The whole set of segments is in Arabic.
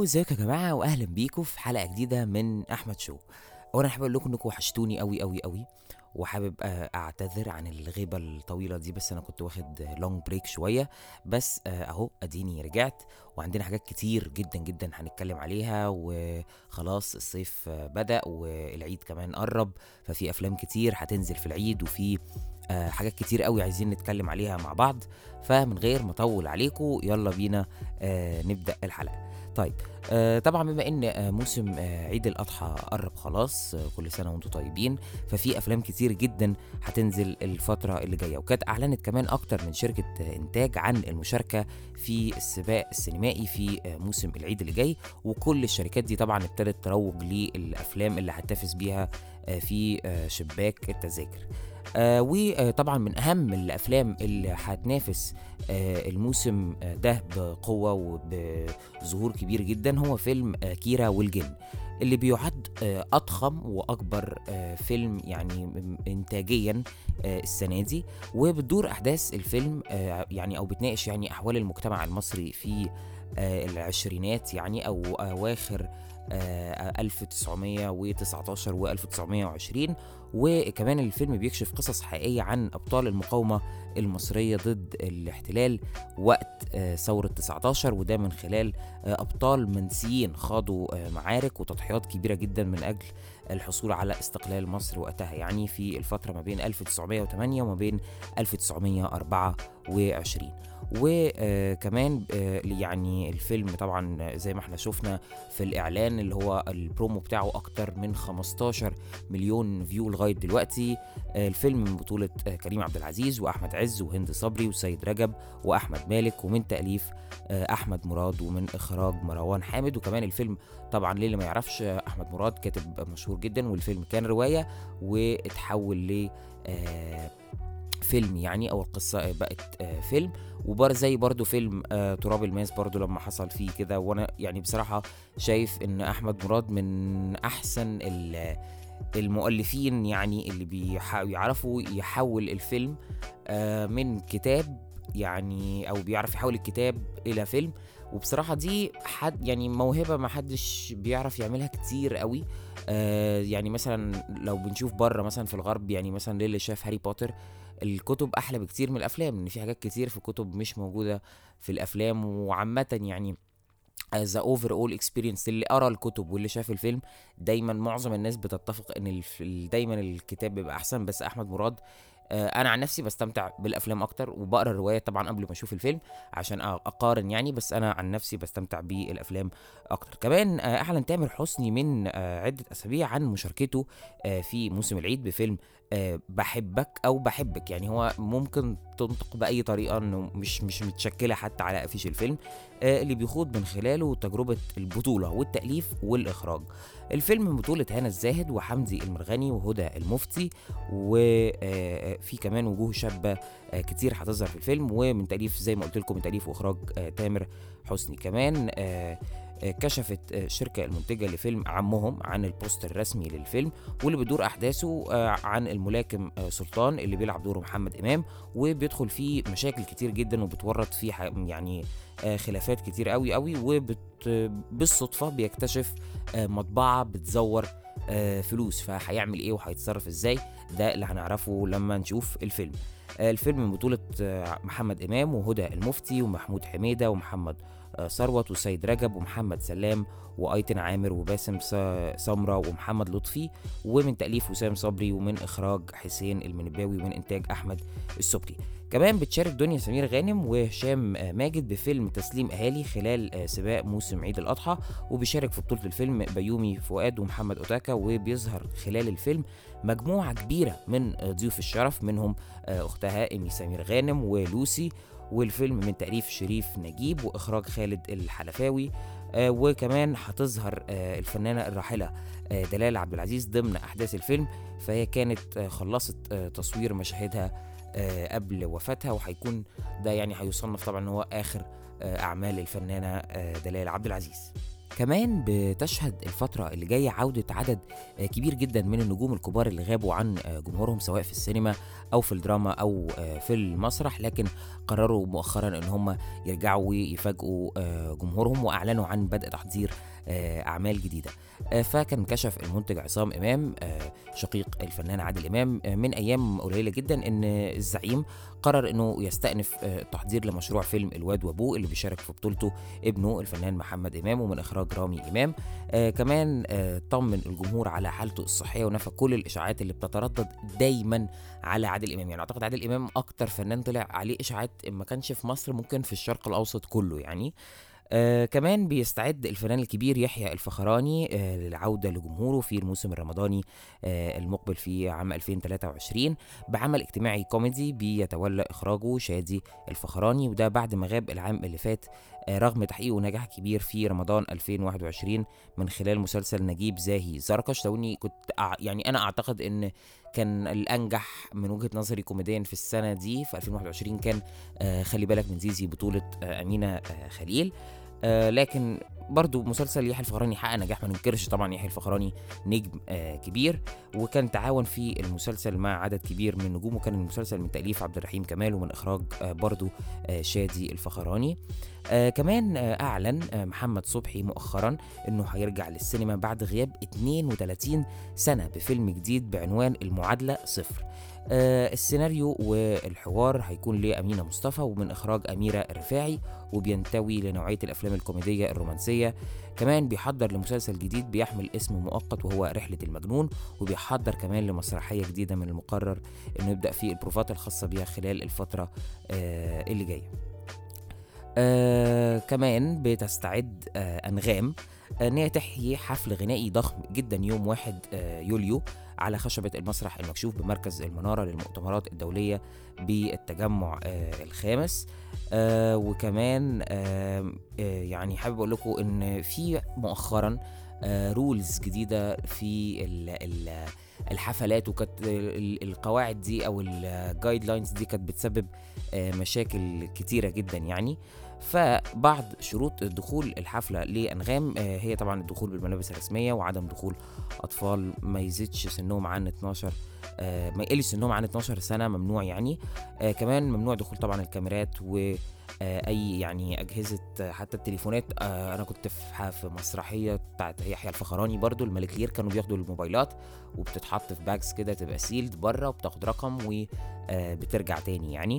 ازيكم يا جماعه، واهلا بيكم في حلقه جديده من احمد شو. اولا حابب اقول لكم انكم وحشتوني قوي قوي قوي، وحابب اعتذر عن الغيبه الطويله دي، بس انا كنت واخد لونج بريك شويه. بس اهو اديني رجعت، وعندنا حاجات كتير جدا جدا هنتكلم عليها، وخلاص الصيف بدأ والعيد كمان قرب، ففي افلام كتير هتنزل في العيد، وفي حاجات كتير قوي عايزين نتكلم عليها مع بعض. فمن غير ما اطول عليكم يلا بينا نبدأ الحلقة. طيب، طبعا بما ان موسم عيد الاضحى قرب خلاص، كل سنه وانتم طيبين. ففي افلام كتير جدا هتنزل الفتره اللي جايه، وكانت اعلنت كمان اكتر من شركه انتاج عن المشاركه في السباق السينمائي في موسم العيد اللي جاي. وكل الشركات دي طبعا ابتدت تروج للافلام اللي هتنافس بيها في شباك التذاكر. وطبعا من اهم الافلام اللي هتنافس الموسم ده بقوه وبظهور كبير جدا هو فيلم كيرة والجن، اللي بيعد اضخم واكبر فيلم يعني انتاجيا السنه دي. وبتدور احداث الفيلم يعني او بتناقش يعني احوال المجتمع المصري في العشرينات، يعني او اواخر 1919 و 1920. وكمان الفيلم بيكشف قصص حقيقية عن أبطال المقاومة المصرية ضد الاحتلال وقت ثورة 19، وده من خلال أبطال منسيين خاضوا معارك وتضحيات كبيرة جدا من أجل الحصول على استقلال مصر وقتها، يعني في الفترة ما بين 1908 وما بين 1924. وكمان يعني الفيلم طبعا زي ما احنا شفنا في الإعلان اللي هو البرومو بتاعه أكتر من 15 مليون فيو لغاية دلوقتي. الفيلم من بطولة كريم عبد العزيز وأحمد عز وهند صبري وسيد رجب وأحمد مالك، ومن تأليف أحمد مراد، ومن إخراج مروان حامد. وكمان الفيلم طبعا للي ما يعرفش، أحمد مراد كاتب مشهور جدا، والفيلم كان رواية واتحول ل فيلم، يعني او القصه بقت فيلم. زي برضو فيلم تراب الماس برضو لما حصل فيه كده. وانا يعني بصراحه شايف ان احمد مراد من احسن المؤلفين، يعني اللي بيعرفوا يحول الفيلم من كتاب، يعني او بيعرف يحول الكتاب الى فيلم. وبصراحة دي حد يعني موهبة ما حدش بيعرف يعملها كتير قوي. يعني مثلا لو بنشوف بره مثلا في الغرب، يعني مثلا للي شاف هاري بوتر، الكتب احلى بكتير من الافلام، ان في حاجات كتير في الكتب مش موجودة في الافلام. وعامة يعني as a overall experience، اللي قرا الكتب واللي شاف الفيلم دايما معظم الناس بتتفق ان دايما الكتاب بيبقى احسن. بس احمد مراد انا عن نفسي بستمتع بالافلام اكتر، وبقرا الروايه طبعا قبل ما اشوف الفيلم عشان اقارن يعني. بس انا عن نفسي بستمتع بالافلام اكتر. كمان اعلن تامر حسني من عده اسابيع عن مشاركته في موسم العيد بفيلم بحبك او بحبك، يعني هو ممكن تنطق باي طريقه، انه مش متشكله حتى على افيش الفيلم، اللي بيخوض من خلاله تجربه البطوله والتاليف والاخراج. الفيلم من بطوله هنا الزاهد وحمدي المرغني وهدى المفتي، وفي كمان وجوه شابه كتير هتظهر في الفيلم، ومن تاليف زي ما قلت لكم من تاليف واخراج تامر حسني. كمان كشفت الشركة المنتجة لفيلم عمهم عن البوستر الرسمي للفيلم، واللي بيدور أحداثه عن الملاكم سلطان اللي بيلعب دوره محمد إمام، وبيدخل فيه مشاكل كتير جدا وبتورط فيه يعني خلافات كتير قوي قوي. بالصدفة بيكتشف مطبعة بتزور فلوس، فهيعمل ايه وهيتصرف ازاي؟ ده اللي هنعرفه لما نشوف الفيلم. الفيلم من بطولة محمد إمام وهدى المفتي ومحمود حميدة ومحمد ثروت وسيد رجب ومحمد سلام وايتن عامر وباسم سمرة ومحمد لطفي، ومن تأليف وسام صبري، ومن إخراج حسين المنباوي، ومن إنتاج أحمد السبكي. كمان بتشارك دنيا سمير غانم وهشام ماجد بفيلم تسليم أهالي خلال سباق موسم عيد الأضحى، وبيشارك في بطولة الفيلم بيومي فؤاد ومحمد أوتاكا. وبيظهر خلال الفيلم مجموعة كبيرة من ضيوف الشرف، منهم أختها إيمي سمير غانم ولوسي. والفيلم من تأليف شريف نجيب وإخراج خالد الحلفاوي. وكمان هتظهر الفنانة الراحلة دلال عبد العزيز ضمن أحداث الفيلم، فهي كانت خلصت تصوير مشاهدها قبل وفاتها، وهيكون ده يعني هيصنف طبعا هو آخر أعمال الفنانة دلال عبد العزيز. كمان بتشهد الفترة اللي جاية عودة عدد كبير جدا من النجوم الكبار اللي غابوا عن جمهورهم، سواء في السينما أو في الدراما أو في المسرح، لكن قرروا مؤخرا إن هم يرجعوا ويفاجئوا جمهورهم، وأعلنوا عن بدء تحضير أعمال جديدة. فكان كشف المنتج عصام إمام شقيق الفنان عادل إمام من أيام قليلة جدا إن الزعيم قرر إنه يستأنف التحضير لمشروع فيلم الواد وأبوه، اللي بيشارك في بطولته ابنه الفنان محمد إمام ومن إخراج رامي إمام. كمان طمن الجمهور على حالته الصحية، ونفى كل الإشاعات اللي بتتردد دايما على عادل إمام. يعني أعتقد عادل إمام أكتر فنان طلع عليه إشاعات ما كانش في مصر، ممكن في الشرق الأوسط كله يعني. كمان بيستعد الفنان الكبير يحيى الفخراني للعودة لجمهوره في الموسم الرمضاني المقبل في عام 2023 بعمل اجتماعي كوميدي بيتولى إخراجه شادي الفخراني، وده بعد ما غاب العام اللي فات رغم تحقيقه نجاح كبير في رمضان 2021 من خلال مسلسل نجيب زاهي زركش. لو اني كنت يعني انا اعتقد ان كان الانجح من وجهة نظري كوميديا في السنة دي في 2021 كان خلي بالك من زيزي بطولة أمينة خليل. لكن برضو مسلسل يحيى الفخراني حقق نجاح، ما ننكرش طبعا يحيى الفخراني نجم كبير، وكان تعاون في المسلسل مع عدد كبير من النجوم، وكان المسلسل من تأليف عبد الرحيم كمال ومن إخراج برضو شادي الفخراني. كمان أعلن محمد صبحي مؤخرا أنه هيرجع للسينما بعد غياب 32 سنة بفيلم جديد بعنوان المعادلة صفر. السيناريو والحوار هيكون لأمينة مصطفى ومن إخراج أميرة الرفاعي، وبينتوي لنوعية الأفلام الكوميدية الرومانسية. كمان بيحضر لمسلسل جديد بيحمل اسم مؤقت وهو رحلة المجنون، وبيحضر كمان لمسرحية جديدة من المقرر أنه يبدأ في البروفات الخاصة بها خلال الفترة اللي جاية. كمان بتستعد أنغام ان هي تحيي حفل غنائي ضخم جدا يوم 1 يوليو على خشبة المسرح المكشوف بمركز المنارة للمؤتمرات الدولية بالتجمع الخامس. وكمان يعني حابب اقول لكم ان في مؤخرا رولز جديدة في الحفلات، وكانت القواعد دي او الجايد لاينز دي كانت بتسبب مشاكل كتيرة جدا يعني. فبعض شروط دخول الحفلة لأنغام هي طبعا الدخول بالملابس الرسمية، وعدم دخول أطفال ما يزيدش سنهم عن 12 ما يقلش سنهم عن 12 سنة ممنوع يعني. كمان ممنوع دخول طبعا الكاميرات و اي يعني اجهزه حتى التليفونات. انا كنت في مسرحيه بتاعت يحيى الفخراني برضو الملك لير، كانوا بياخدوا الموبايلات وبتتحط في باكس كده تبقى سيلد بره وبتاخد رقم وبترجع تاني يعني.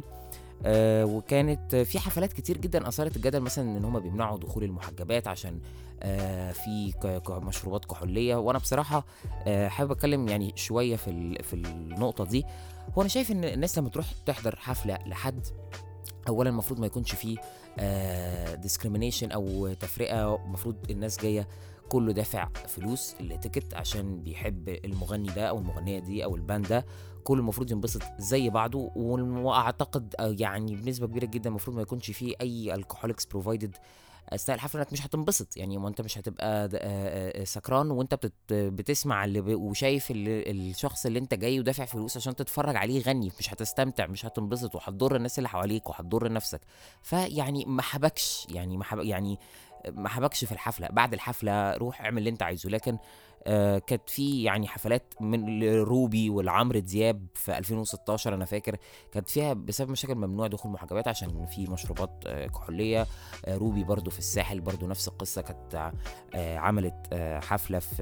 وكانت في حفلات كتير جدا اثارت الجدل، مثلا ان هم بيمنعوا دخول المحجبات عشان في مشروبات كحوليه. وانا بصراحه حابب اتكلم يعني شويه في النقطه دي. هو انا شايف ان الناس لما تروح تحضر حفله لحد، اولا المفروض ما يكونش فيه discrimination او تفرقه. المفروض الناس جايه كله دافع فلوس التيكت عشان بيحب المغني ده او المغنيه دي او الباند ده، كل المفروض ينبسط زي بعضه. واعتقد يعني بنسبه كبيره جدا المفروض ما يكونش فيه اي الكحوليكس بروفايدد اثناء الحفله، انك مش هتنبسط يعني. ما انت مش هتبقى سكران وانت بتسمع وشايف الشخص اللي انت جاي ودافع فلوس عشان تتفرج عليه يغني، مش هتستمتع، مش هتنبسط، وهتضر الناس اللي حواليك وهتضر نفسك. فيعني ما حبكش ما حبكش في الحفله. بعد الحفله روح اعمل اللي انت عايزه. لكن كانت في يعني حفلات من روبي والعمرو دياب في 2016 انا فاكر كانت فيها بسبب مشاكل ممنوع دخول محجبات عشان في مشروبات كحوليه. روبي برضو في الساحل برضو نفس القصه، كانت عملت حفله في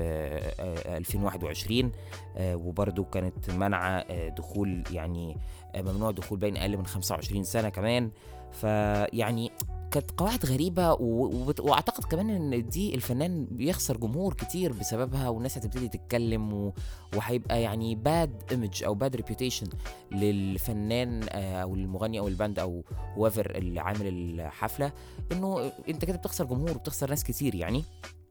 2021 وبرضو كانت منع دخول يعني ممنوع دخول بين اقل من 25 سنه كمان. فيعني كانت قواعد غريبة واعتقد كمان ان دي الفنان بيخسر جمهور كتير بسببها، والناس هتبتدي تتكلم وهيبقى يعني باد ايمج او باد ريبيوتيشن للفنان او المغني او الباند او whoever اللي عامل الحفلة، انه انت كده بتخسر جمهور وبتخسر ناس كتير يعني.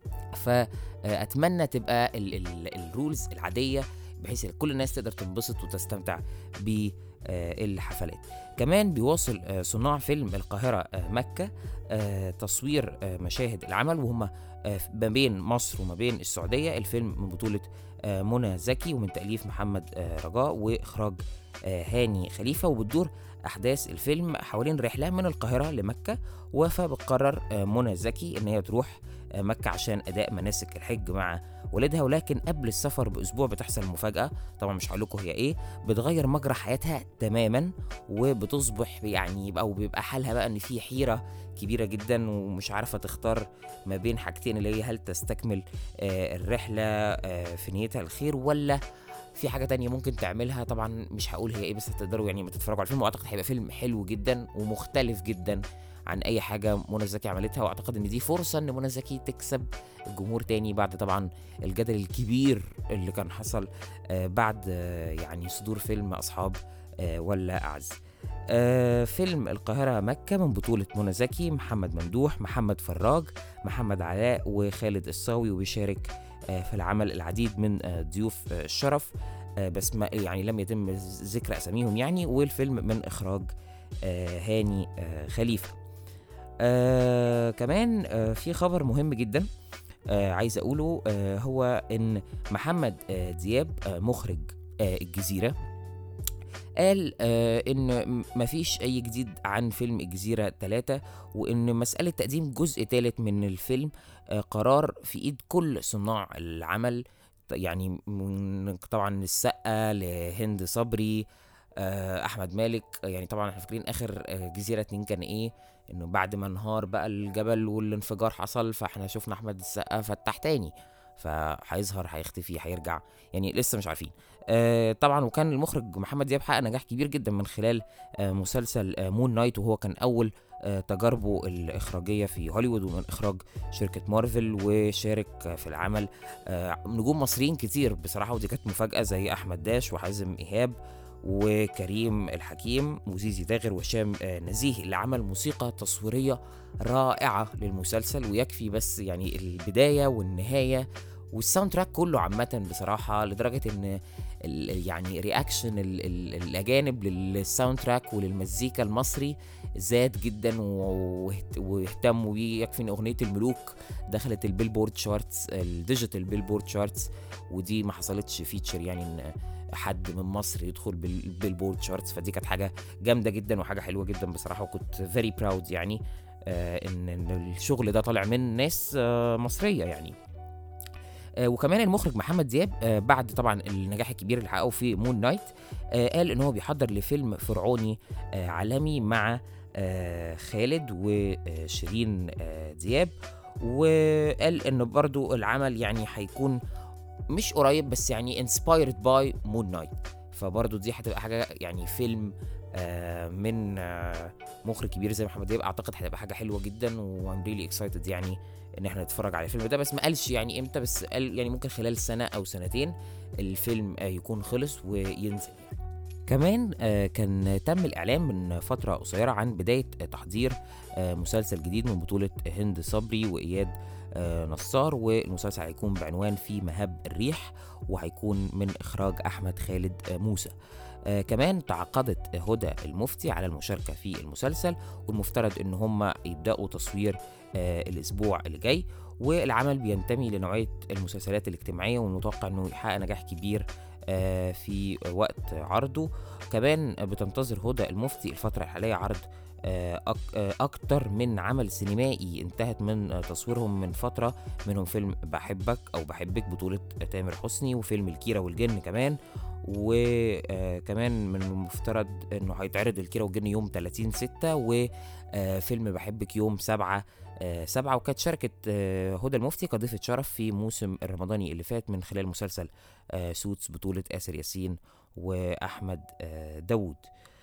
فاتمنى تبقى الرولز العادية بحيث كل الناس تقدر تنبسط وتستمتع بالحفلات. كمان بيواصل صناع فيلم القاهرة مكة تصوير مشاهد العمل، وهم ما بين مصر وما بين السعودية. الفيلم من بطولة منى زكي ومن تأليف محمد رجاء وإخراج هاني خليفة، وبتدور أحداث الفيلم حوالين رحلة من القاهرة لمكة. فبتقرر منى زكي إن هي تروح مكة عشان أداء مناسك الحج مع والدها، ولكن قبل السفر بأسبوع بتحصل مفاجأة، طبعا مش هقول لكم هي إيه، بتغير مجرى حياتها تماما، وبتصبح يعني أو بيبقى حالها بقى إن في حيرة كبيرة جدا ومش عارفة تختار ما بين حاجتين، اللي هي هل تستكمل الرحلة في نيتها الخير، ولا في حاجة تانية ممكن تعملها. طبعا مش هقول هي ايه، بس هتقدروا يعني ما تتفرجوا على الفيلم، واعتقد هيبقى فيلم حلو جدا ومختلف جدا عن اي حاجة منى زكي عملتها، واعتقد ان دي فرصة ان منى زكي تكسب الجمهور تاني بعد طبعا الجدل الكبير اللي كان حصل بعد يعني صدور فيلم اصحاب ولا اعز. فيلم القاهرة مكة من بطولة منى زكي، محمد ممدوح، محمد فراج، محمد علاء، وخالد الصاوي، وبيشارك في العمل العديد من ضيوف الشرف، بس ما يعني لم يتم ذكر اساميهم يعني. والفيلم من اخراج هاني خليفة. كمان في خبر مهم جدا عايز اقوله، هو ان محمد دياب مخرج الجزيرة قال ان مفيش اي جديد عن فيلم الجزيرة 3، وان مسألة تقديم جزء ثالث من الفيلم قرار في ايد كل صناع العمل، يعني من طبعا السقا لهند صبري، احمد مالك. يعني طبعا احنا فاكرين اخر جزيرة 2 كان ايه، انه بعد ما انهار بقى الجبل والانفجار حصل، فاحنا شفنا احمد السقا فتح تاني، فهيظهر هيختفي هيرجع، يعني لسه مش عارفين. طبعا وكان المخرج محمد دياب حقق نجاح كبير جدا من خلال مسلسل مون نايت، وهو كان اول تجاربه الإخراجية في هوليوود ومن إخراج شركة مارفل، وشارك في العمل نجوم مصريين كتير بصراحة، ودي كانت مفاجأة، زي أحمد داش وحازم إيهاب وكريم الحكيم وزيزي داغر وهشام نزيه، اللي عمل موسيقى تصويرية رائعة للمسلسل، ويكفي بس يعني البداية والنهاية والساوند تراك كله عامة بصراحة، لدرجة ان يعني رياكشن الاجانب للساوند تراك وللمزيكا المصري زاد جدا واهتموا بيه. يكفي ان اغنية الملوك دخلت البيلبورد شارتس، الديجيتال بيلبورد شارتس، ودي ما حصلتش فيتشر يعني ان حد من مصر يدخل بالبيلبورد شارتس، فدي كانت حاجة جامدة جدا وحاجة حلوة جدا بصراحة، وكنت فيري براود يعني ان الشغل ده طالع من ناس مصرية يعني. وكمان المخرج محمد دياب بعد طبعا النجاح الكبير اللي حققه في مون نايت، قال ان هو بيحضر لفيلم فرعوني عالمي مع خالد وشيرين دياب، وقال ان برضو العمل يعني هيكون مش قريب، بس يعني inspired by مون نايت، فبرضو دي هتبقى حاجة يعني فيلم من مخرج كبير زي محمد دياب، اعتقد هتبقى حاجة حلوة جدا، وام ريلي اكسايتد يعني ان احنا نتفرج على الفيلم ده، بس ما قالش يعني امتى، بس قال يعني ممكن خلال سنة او سنتين الفيلم يكون خلص وينزل يعني. كمان كان تم الإعلان من فترة قصيرة عن بداية تحضير مسلسل جديد من بطولة هند صبري وإياد نصار، والمسلسل هيكون بعنوان في مهب الريح، وهيكون من إخراج أحمد خالد موسى. كمان تعاقدت هدى المفتي على المشاركة في المسلسل، والمفترض ان هم يبدأوا تصوير الاسبوع اللي جاي، والعمل بينتمي لنوعية المسلسلات الاجتماعية، والمتوقع انه يحقق نجاح كبير في وقت عرضه. كمان بتنتظر هدى المفتي الفترة الحالية عرض أكتر من عمل سينمائي انتهت من تصويرهم من فترة، منهم فيلم بحبك أو بحبك بطولة تامر حسني، وفيلم الكيرة والجن كمان، وكمان من المفترض انه هيتعرض الكيرة والجن يوم 30/6، وفيلم بحبك يوم 7/7. وكانت شاركت هدى المفتي كضيفة شرف في موسم الرمضاني اللي فات من خلال مسلسل سوتس بطولة آسر ياسين وأحمد داوود.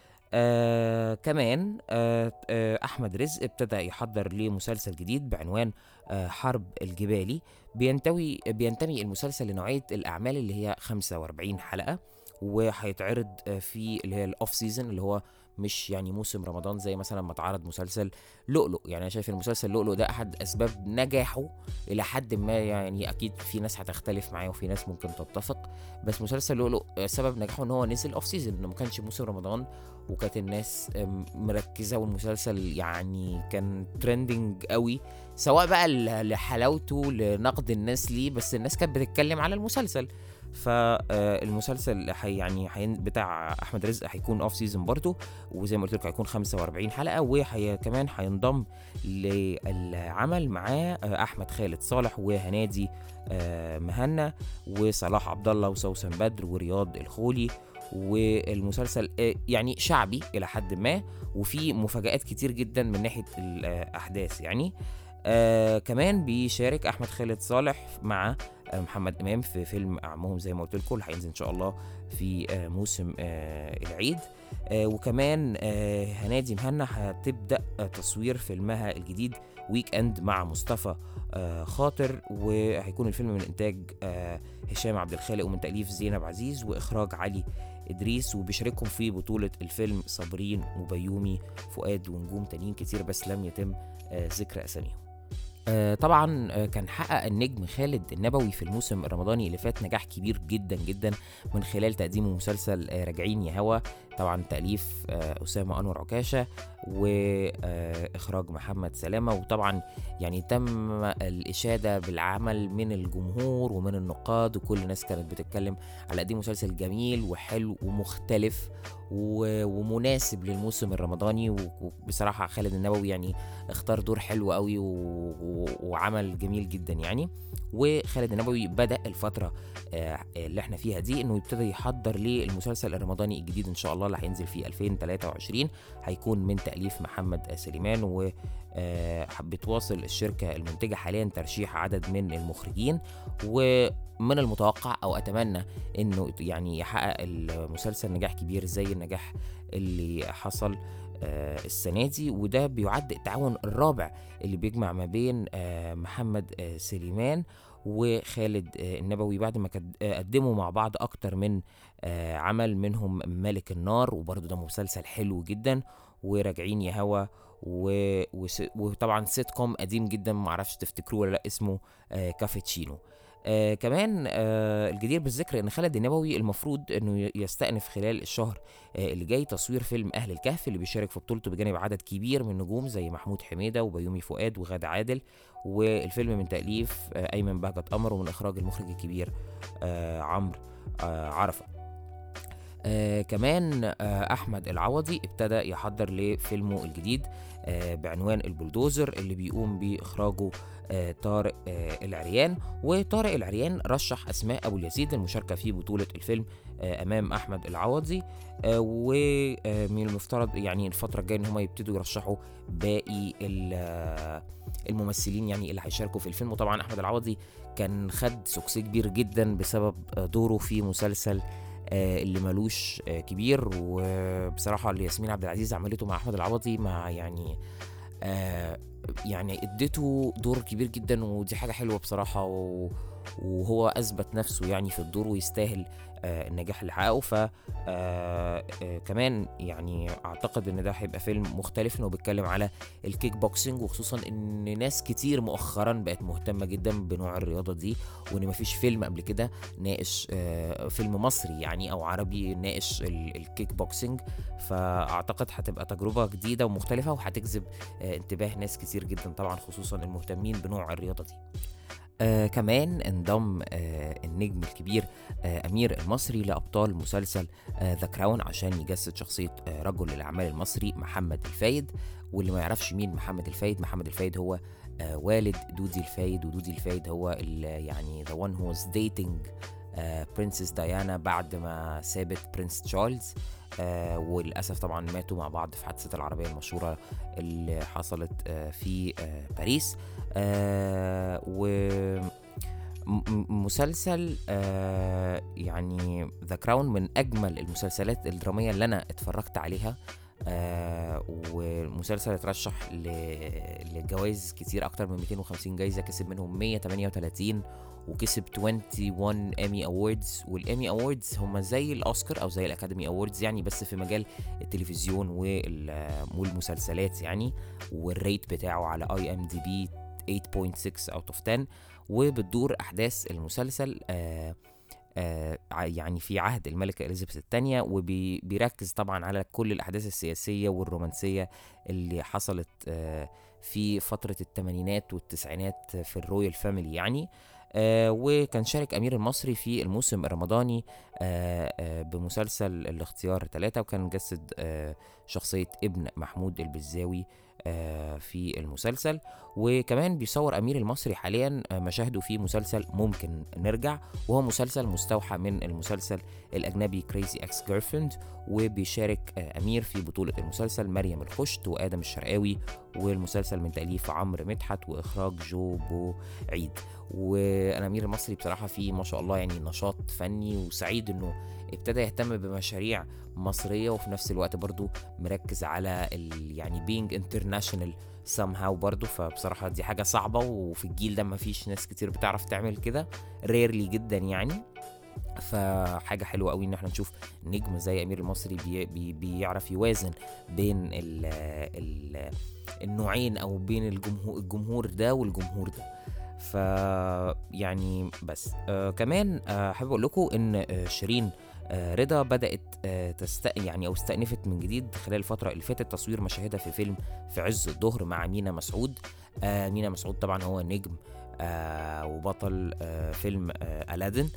كمان أحمد رزق ابتدى يحضر لمسلسل جديد بعنوان حرب الجبالي، بينتمي المسلسل لنوعية الأعمال اللي هي 45 حلقة، وهيتعرض في اللي هي الأوف سيزن، اللي هو مش يعني موسم رمضان زي مثلا ما اتعرض مسلسل لؤلؤ. يعني انا شايف المسلسل لؤلؤ ده احد اسباب نجاحه الى حد ما، يعني اكيد في ناس هتختلف معايا وفي ناس ممكن تتفق، بس مسلسل لؤلؤ سبب نجاحه ان هو نزل اوف سيزون، انه ما كانش موسم رمضان، وكانت الناس مركزه، والمسلسل يعني كان ترندنج قوي، سواء بقى لحلاوته لنقد الناس ليه، بس الناس كانت بتتكلم على المسلسل. فالمسلسل بتاع احمد رزق هيكون اوف سيزون برضه، وزي ما قلت لك هيكون 45 حلقه، وكمان هينضم للعمل معاه احمد خالد صالح وهنادي مهنا وصلاح عبد الله وسوسن بدر ورياض الخولي. والمسلسل يعني شعبي الى حد ما، وفي مفاجآت كتير جدا من ناحيه الاحداث يعني. كمان بيشارك احمد خالد صالح مع محمد امام في فيلم اعمهم زي ما قلت لكم، اللي هينزل ان شاء الله في موسم العيد. وكمان هنادي مهنا هتبدا تصوير فيلمها الجديد ويك اند مع مصطفى خاطر، وهيكون الفيلم من انتاج هشام عبد الخالق ومن تأليف زينب عزيز واخراج علي ادريس، وبيشاركهم في بطولة الفيلم صابرين وبيومي فؤاد ونجوم تانيين كتير بس لم يتم ذكر اساميهم. طبعا كان حقق النجم خالد النبوي في الموسم الرمضاني اللي فات نجاح كبير جدا جدا من خلال تقديمه مسلسل راجعين يا هوا، طبعا تأليف أسامة أنور عكاشة وإخراج محمد سلامة. وطبعا يعني تم الإشادة بالعمل من الجمهور ومن النقاد، وكل الناس كانت بتتكلم على قد مسلسل جميل وحلو ومختلف ومناسب للموسم الرمضاني. وبصراحة خالد النبوي يعني اختار دور حلو قوي وعمل جميل جدا يعني. وخالد النبوي بدأ الفترة اللي احنا فيها دي انه يبتدي يحضر للمسلسل الرمضاني الجديد ان شاء الله اللي هينزل في 2023، هيكون من تأليف محمد سليمان. و بتواصل الشركة المنتجة حاليا ترشيح عدد من المخرجين، ومن المتوقع او اتمنى انه يعني يحقق المسلسل نجاح كبير زي النجاح اللي حصل السنة دي. وده بيعد التعاون الرابع اللي بيجمع ما بين محمد سليمان وخالد النبوي بعد ما قدموا مع بعض اكتر من عمل، منهم ملك النار وبرضه ده مسلسل حلو جدا، وراجعين يا هوا، وطبعا سيت كوم قديم جدا معرفش تفتكروه ولا لا اسمه كافيتشينو. كمان الجدير بالذكر ان خالد النبوي المفروض انه يستأنف خلال الشهر اللي جاي تصوير فيلم اهل الكهف اللي بيشارك في بطولته بجانب عدد كبير من نجوم زي محمود حميدة وبيومي فؤاد وغادة عادل، والفيلم من تأليف ايمن بهجت قمر ومن اخراج المخرج الكبير عمرو عرفة. كمان احمد العوضي ابتدى يحضر لفيلمه الجديد بعنوان البلدوزر اللي بيقوم باخراجه طارق العريان. وطارق العريان رشح اسماء ابو اليزيد للمشاركه في بطوله الفيلم امام احمد العوضي، ومن المفترض يعني الفتره الجايه ان هم يبتدوا يرشحوا باقي الممثلين يعني اللي هيشاركوا في الفيلم. وطبعا احمد العوضي كان خد سكسي كبير جدا بسبب دوره في مسلسل اللي ملوش كبير، وبصراحة اللي ياسمين عبد العزيز عملته مع أحمد العوضي مع يعني اديته دور كبير جدا، ودي حاجة حلوة بصراحة، وهو أثبت نفسه يعني في الدور ويستاهل النجاح اللي حققه. ف كمان يعني اعتقد ان ده هيبقى فيلم مختلف انه بيتكلم على الكيك بوكسنج، وخصوصا ان ناس كتير مؤخرا بقت مهتمة جدا بنوع الرياضة دي، وان مفيش فيلم قبل كده ناقش فيلم مصري يعني او عربي ناقش الكيك بوكسنج. فاعتقد هتبقى تجربة جديدة ومختلفة وهتجذب انتباه ناس كتير جدا طبعا، خصوصا المهتمين بنوع الرياضة دي. كمان انضم النجم الكبير أمير المصري لأبطال مسلسل ذا كراون عشان يجسد شخصية رجل الأعمال المصري محمد الفايد. واللي ما يعرفش مين محمد الفايد، محمد الفايد هو والد دودي الفايد، ودودي الفايد هو يعني the one who was dating برنسس ديانا بعد ما سابت برنس تشارلز. وللأسف طبعا ماتوا مع بعض في حادثة العربية المشهورة اللي حصلت في باريس. ومسلسل يعني ذا كراون من أجمل المسلسلات الدرامية اللي أنا اتفرجت عليها، والمسلسل اترشح لجوائز كتير أكتر من 250 جايزة، كسب منهم 138 وكسب 21 ايمي اووردز. والايمي اووردز هم زي الاوسكار او زي الاكاديمي اووردز يعني، بس في مجال التلفزيون والمسلسلات يعني. والريت بتاعه على IMDb 8.6 out of 10، وبتدور احداث المسلسل يعني في عهد الملكة إليزابيث الثانية، وبيركز طبعا على كل الأحداث السياسية والرومانسية اللي حصلت في فترة الثمانينات والتسعينات في الرويال فاميلي يعني. وكان شارك أمير المصري في الموسم الرمضاني بمسلسل الاختيار 3، وكان جسد شخصية ابن محمود البزاوي في المسلسل. وكمان بيصور أمير المصري حاليا مشاهده في مسلسل ممكن نرجع، وهو مسلسل مستوحى من المسلسل الأجنبي Crazy Ex-Girlfriend. وبيشارك أمير في بطولة المسلسل مريم الخشت وآدم الشرقاوي، والمسلسل من تأليف عمرو مدحت وإخراج جو بو عيد. وأنا أمير المصري بصراحة فيه ما شاء الله يعني نشاط فني، وسعيد إنه ابتدى يهتم بمشاريع مصرية، وفي نفس الوقت برضو مركز على يعني being international somehow برضو. فبصراحة دي حاجة صعبة، وفي الجيل ده مفيش ناس كتير بتعرف تعمل كده، rarely جدا يعني. فحاجة حلوة قوي ان احنا نشوف نجم زي امير المصري بيعرف يوازن بين ال النوعين، او بين الجمهور ده والجمهور ده. ف يعني بس كمان حابب اقول لكم ان شيرين رضا بدأت يعني او استأنفت من جديد خلال الفترة اللي فاتت تصوير مشاهدها في فيلم في عز الظهر مع مينا مسعود. مينا مسعود طبعا هو نجم وبطل فيلم ألادين.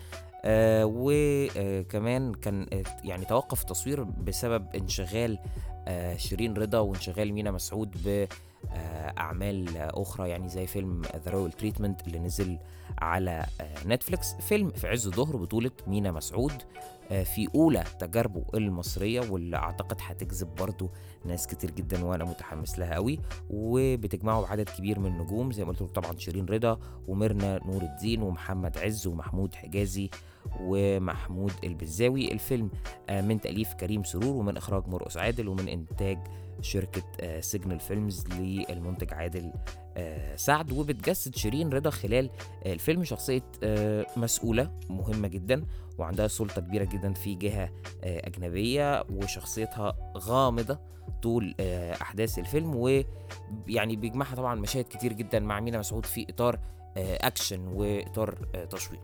وكمان كان يعني توقف التصوير بسبب انشغال شيرين رضا وانشغال مينا مسعود بأعمال أخرى، يعني زي فيلم The Royal Treatment اللي نزل على نتفليكس. فيلم في عز الظهر بطولة مينا مسعود في أولى تجاربه المصرية، واللي أعتقد هتجذب برضو ناس كتير جدا، وأنا متحمس لها قوي. وبتجمعه عدد كبير من النجوم زي ما قلت لكم، طبعا شيرين رضا وميرنا نور الدين ومحمد عز ومحمود حجازي ومحمود البزاوي. الفيلم من تأليف كريم سرور، ومن إخراج مرقس عادل، ومن إنتاج شركة سيجنال فيلمز للمنتج عادل سعد. وبتجسد شيرين رضا خلال الفيلم شخصية مسؤولة مهمة جدا وعندها سلطة كبيرة جدا في جهة أجنبية، وشخصيتها غامضة طول أحداث الفيلم. ويعني بيجمعها طبعا مشاهد كتير جدا مع مينا مسعود في إطار أكشن وإطار تشويق.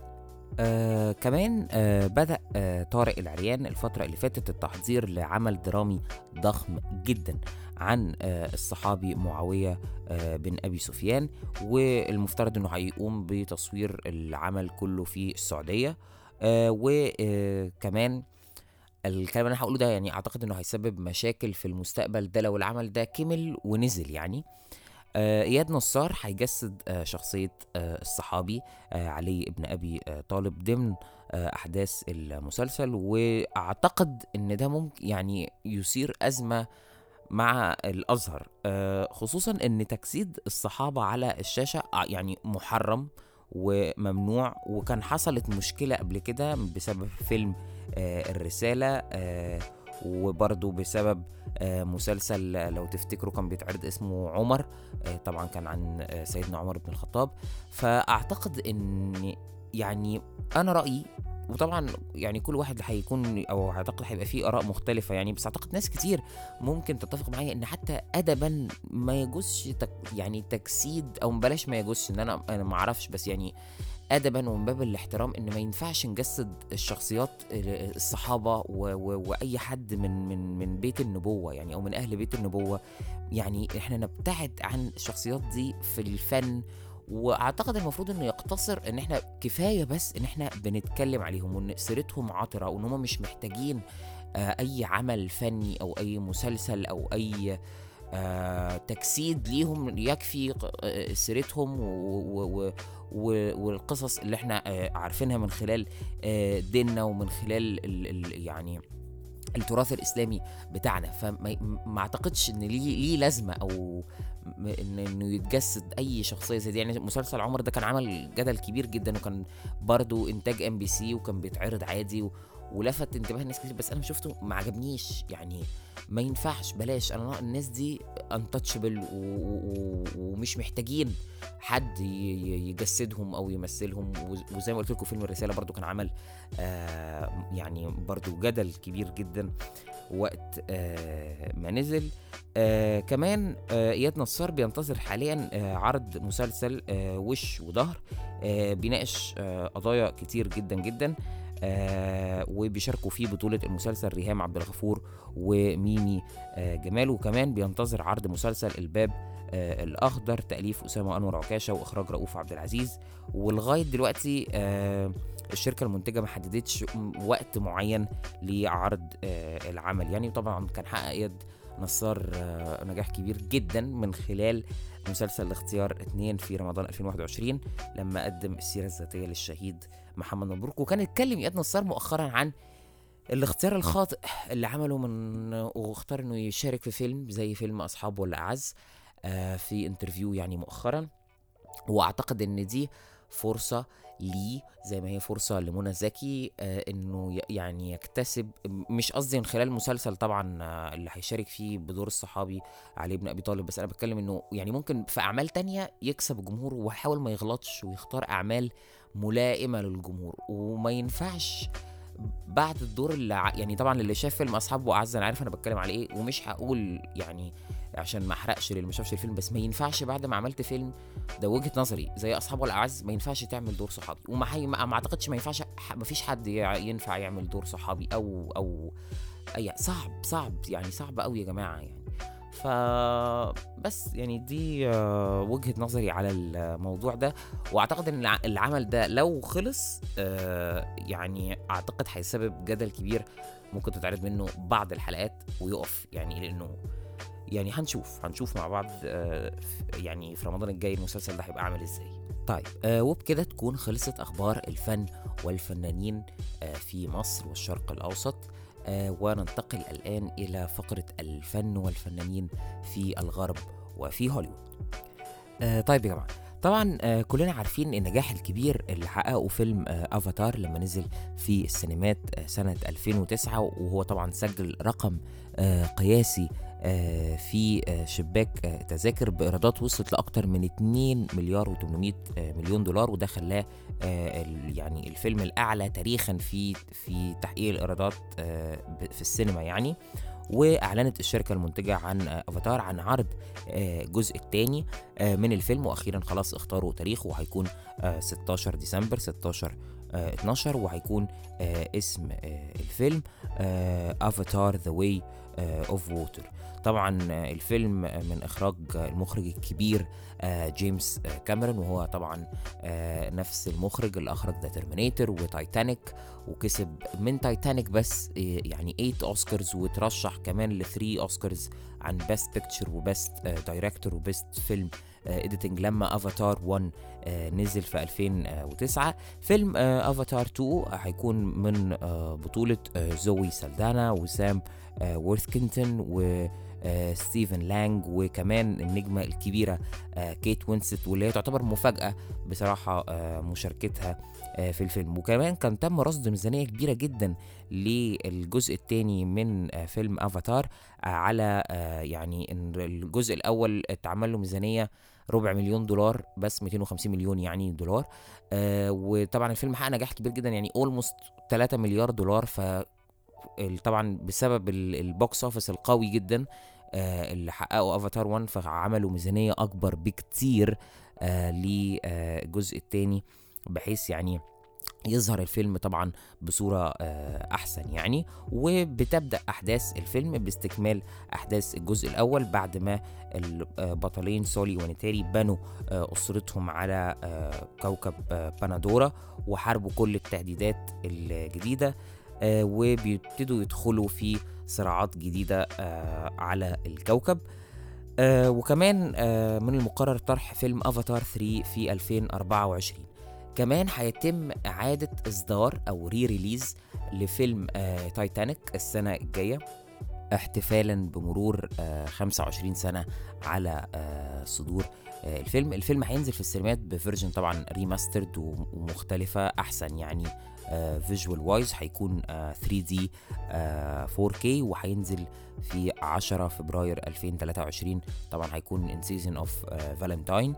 كمان بدأ طارق العريان الفترة اللي فاتت التحضير لعمل درامي ضخم جدا عن الصحابي معاوية بن أبي سفيان، والمفترض أنه هيقوم بتصوير العمل كله في السعودية. وكمان الكلام اللي أنا هقوله ده يعني أعتقد أنه هيسبب مشاكل في المستقبل ده لو العمل ده كمل ونزل يعني. إياد نصار هيجسد شخصية الصحابي علي ابن أبي طالب ضمن أحداث المسلسل، وأعتقد إن ده ممكن يعني يثير أزمة مع الأزهر، خصوصا إن تجسيد الصحابة على الشاشة يعني محرم وممنوع، وكان حصلت مشكلة قبل كده بسبب فيلم الرسالة، وبرضو بسبب مسلسل لو تفتكروا كان بيتعرض اسمه عمر، طبعا كان عن سيدنا عمر بن الخطاب. فأعتقد ان يعني انا رأيي، وطبعا يعني كل واحد هيكون او اعتقد هيبقى فيه اراء مختلفه يعني، بس اعتقد ناس كتير ممكن تتفق معايا ان حتى ادبا ما يجوزش يعني تجسيد، او بلاش ما يجوزش، ان انا ما اعرفش، بس يعني ادبا ومن باب الاحترام ان ما ينفعش نجسد الشخصيات الصحابه واي حد من بيت النبوه يعني، او من اهل بيت النبوه يعني. احنا نبتعد عن الشخصيات دي في الفن، واعتقد المفروض انه يقتصر ان احنا كفايه بس ان احنا بنتكلم عليهم، وان سيرتهم عطره، وان هم مش محتاجين اي عمل فني او اي مسلسل او اي تجسيد ليهم، يكفي سيرتهم والقصص اللي احنا عارفينها من خلال ديننا ومن خلال يعني التراث الإسلامي بتاعنا. فما اعتقدش ان ليه لازمة او انه يتجسد اي شخصية زي دي يعني. مسلسل عمر ده كان عمل جدل كبير جدا، وكان برضو انتاج MBC، وكان بيتعرض عادي ولفت انتباه الناس كتير، بس انا شفته ما عجبنيش يعني. ما ينفعش، بلاش، انا الناس دي untouchable ومش محتاجين حد يجسدهم او يمثلهم. وزي ما قلت لكم فيلم الرسالة برضو كان عمل يعني برضو جدل كبير جدا وقت ما نزل. كمان إياد نصار بينتظر حاليا عرض مسلسل وش وظهر بيناقش قضايا كتير جدا جدا، وبيشاركوا فيه بطولة المسلسل ريهام عبد الغفور وميمي جمال. وكمان بينتظر عرض مسلسل الباب الأخضر تأليف أسامة أنور عكاشة وإخراج رؤوف عبد العزيز. ولغاية دلوقتي الشركة المنتجة ما حددتش وقت معين لعرض العمل يعني. طبعا كان حقق يد نصار نجاح كبير جدا من خلال مسلسل الاختيار 2 في رمضان 2021 لما قدم السيرة الذاتية للشهيد محمد مبروك. وكان اتكلم اياد نصار مؤخرا عن الاختيار الخاطئ اللي عمله واختار انه يشارك في فيلم زي فيلم اصحاب ولا اعز في انترفيو يعني مؤخرا. واعتقد ان دي فرصة ليه زي ما هي فرصة لمنى زكي انه يعني يكتسب، مش قصدي من خلال المسلسل طبعا اللي هيشارك فيه بدور الصحابي علي بن ابي طالب، بس انا بتكلم انه يعني ممكن في اعمال تانية يكسب الجمهور ويحاول ما يغلطش ويختار اعمال ملائمة للجمهور. وما ينفعش بعد الدور اللي يعني طبعا اللي شاف فيلم اصحاب واعز انا عارف انا بتكلم على ايه، ومش هقول يعني عشان ما احرقش للي ما شافش الفيلم، بس ما ينفعش بعد ما عملت فيلم ده وجهة نظري زي اصحاب والاعز ما ينفعش تعمل دور صحابي. ما اعتقدش ما ينفعش، ما فيش حد ينفع يعمل دور صحابي او اي صعب يعني صعب قوي يا جماعة يعني. بس يعني دي وجهة نظري على الموضوع ده. واعتقد ان العمل ده لو خلص يعني اعتقد هيسبب جدل كبير، ممكن تتعرض منه بعض الحلقات ويقف يعني، لانه يعني هنشوف مع بعض يعني في رمضان الجاي المسلسل ده هيبقى عامل ازاي. طيب وبكده تكون خلصت اخبار الفن والفنانين في مصر والشرق الاوسط. وننتقل الآن إلى فقرة الفن والفنانين في الغرب وفي هوليوود. طيب يا جماعة، طبعا كلنا عارفين النجاح الكبير اللي حققه فيلم افاتار لما نزل في السينمات سنة 2009، وهو طبعا سجل رقم قياسي في شباك تذاكر بإيرادات وصلت لأكتر من 2 مليار و800 مليون دولار، وده خلاه يعني الفيلم الأعلى تاريخا في تحقيق الإيرادات في السينما يعني. واعلنت الشركه المنتجه عن افاتار عن عرض الجزء الثاني من الفيلم، واخيرا خلاص اختاروا تاريخه وهيكون 16 ديسمبر 12 وهيكون اسم الفيلم افاتار ذا واي اوف ووتر. طبعا الفيلم من اخراج المخرج الكبير جيمس كاميرون، وهو طبعا نفس المخرج اللي اخرج ذا ترمينيتور وتايتانيك، وكسب من تايتانيك بس يعني 8 اوسكارز، وترشح كمان ل 3 اوسكارز عن بيست بيكتشر وبيست دايركتور وبيست فيلم اديتنج لما افاتار 1 نزل في 2009. فيلم افاتار 2 هيكون من بطولة زوي سالدانا وسام وورثكنتون وستيفن لانج، وكمان النجمة الكبيرة كيت وينسلت، واللي هي تعتبر مفاجأة بصراحة مشاركتها في الفيلم. وكمان كان تم رصد ميزانية كبيرة جدا للجزء الثاني من فيلم افاتار، على يعني ان الجزء الاول اتعمل له ميزانية $250,000,000 بس 250 مليون يعني دولار. وطبعا الفيلم حقق نجاح كبير جدا يعني almost $3 مليار. ف طبعا بسبب البوكس اوفيس القوي جدا اللي حققوا افاتار 1، فعملوا ميزانية اكبر بكتير للجزء الثاني، بحيث يعني يظهر الفيلم طبعا بصورة أحسن يعني. وبتبدأ أحداث الفيلم باستكمال أحداث الجزء الأول بعد ما البطلين سولي ونيتاري بنوا أسرتهم على كوكب بانادورا وحاربوا كل التهديدات الجديدة، وبيبتدوا يدخلوا في صراعات جديدة على الكوكب. وكمان من المقرر طرح فيلم افاتار 3 في 2024. كمان هيتم إعادة إصدار أو ريليز لفيلم تايتانيك السنة الجاية، احتفالا بمرور 25 سنة على صدور الفيلم هينزل في السينمات بفيرجن طبعا ريماسترد ومختلفة أحسن يعني. فيجوال وايز هيكون 3D 4K، وهينزل في 10 فبراير 2023. طبعا هيكون in season of Valentine.